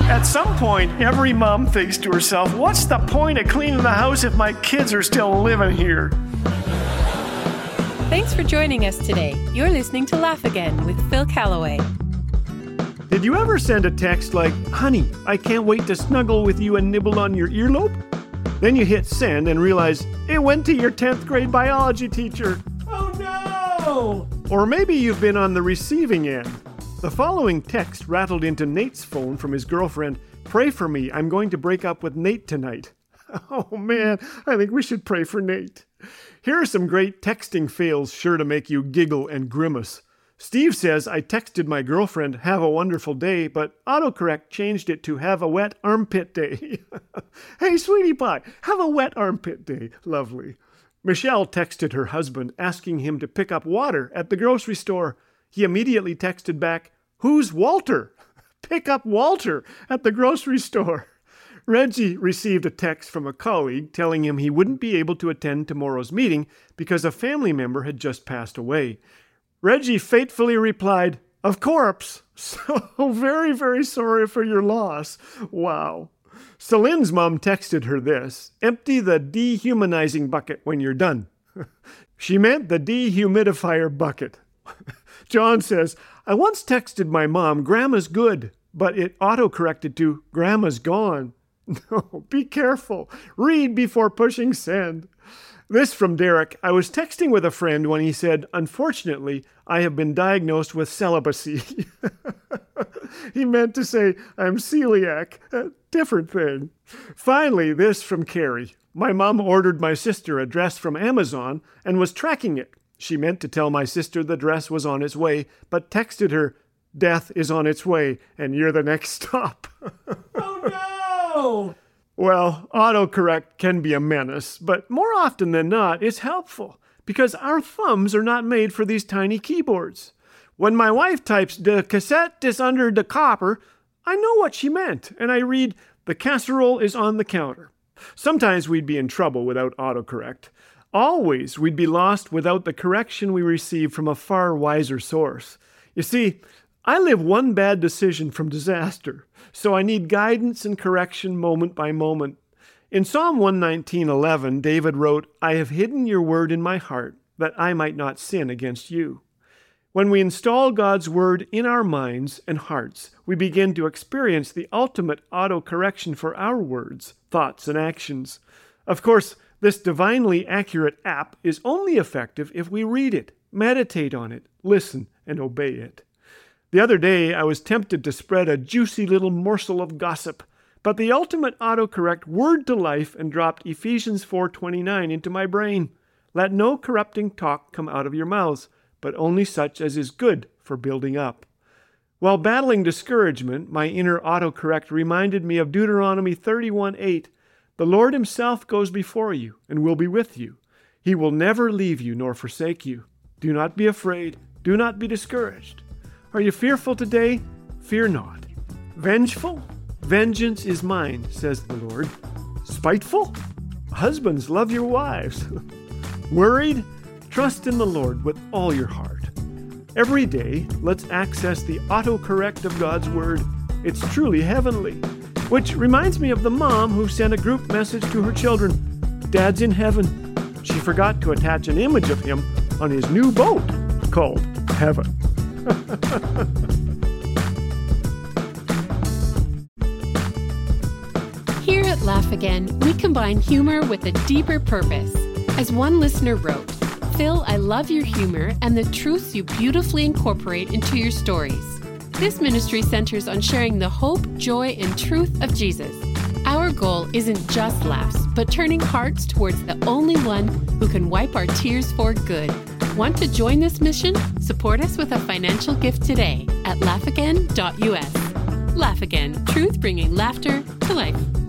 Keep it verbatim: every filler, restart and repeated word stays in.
At some point, every mom thinks to herself, what's the point of cleaning the house if my kids are still living here? Thanks for joining us today. You're listening to Laugh Again with Phil Callaway. Did you ever send a text like, honey, I can't wait to snuggle with you and nibble on your earlobe? Then you hit send and realize it went to your tenth grade biology teacher. Oh no! Or maybe you've been on the receiving end. The following text rattled into Nate's phone from his girlfriend. Pray for me, I'm going to break up with Nate tonight. Oh man, I think we should pray for Nate. Here are some great texting fails sure to make you giggle and grimace. Steve says, I texted my girlfriend, have a wonderful day, but autocorrect changed it to have a wet armpit day. Hey, sweetie pie, have a wet armpit day. Lovely. Michelle texted her husband, asking him to pick up water at the grocery store. He immediately texted back, who's Walter? Pick up Walter at the grocery store. Reggie received a text from a colleague telling him he wouldn't be able to attend tomorrow's meeting because a family member had just passed away. Reggie fatefully replied, of course. So very, very sorry for your loss. Wow. Celine's mom texted her this, empty the dehumanizing bucket when you're done. She meant the dehumidifier bucket. John says, I once texted my mom, Grandma's good, but it autocorrected to Grandma's gone. No, be careful. Read before pushing send. This from Derek. I was texting with a friend when he said, unfortunately, I have been diagnosed with celibacy. He meant to say, I'm celiac. A different thing. Finally, this from Carrie. My mom ordered my sister a dress from Amazon and was tracking it. She meant to tell my sister the dress was on its way, but texted her, death is on its way, and you're the next stop. Oh no! Well, autocorrect can be a menace, but more often than not, it's helpful, because our thumbs are not made for these tiny keyboards. When my wife types, the cassette is under the copper, I know what she meant, and I read, the casserole is on the counter. Sometimes we'd be in trouble without autocorrect. Always we'd be lost without the correction we receive from a far wiser source. You see, I live one bad decision from disaster, so I need guidance and correction moment by moment. In Psalm one nineteen eleven, David wrote, I have hidden your word in my heart, that I might not sin against you. When we install God's word in our minds and hearts, we begin to experience the ultimate autocorrection for our words, thoughts, and actions. Of course, this divinely accurate app is only effective if we read it, meditate on it, listen, and obey it. The other day, I was tempted to spread a juicy little morsel of gossip, but the ultimate autocorrect word to life and dropped Ephesians four twenty-nine into my brain. Let no corrupting talk come out of your mouths, but only such as is good for building up. While battling discouragement, my inner autocorrect reminded me of Deuteronomy thirty-one eight. The Lord himself goes before you and will be with you. He will never leave you nor forsake you. Do not be afraid. Do not be discouraged. Are you fearful today? Fear not. Vengeful? Vengeance is mine, says the Lord. Spiteful? Husbands, love your wives. Worried? Trust in the Lord with all your heart. Every day, let's access the autocorrect of God's Word. It's truly heavenly. Which reminds me of the mom who sent a group message to her children. Dad's in heaven. She forgot to attach an image of him on his new boat called Heaven. Here at Laugh Again, we combine humor with a deeper purpose. As one listener wrote, Phil, I love your humor and the truths you beautifully incorporate into your stories. This ministry centers on sharing the hope, joy, and truth of Jesus. Our goal isn't just laughs, but turning hearts towards the only one who can wipe our tears for good. Want to join this mission? Support us with a financial gift today at laugh again dot u s. Laugh Again, truth bringing laughter to life.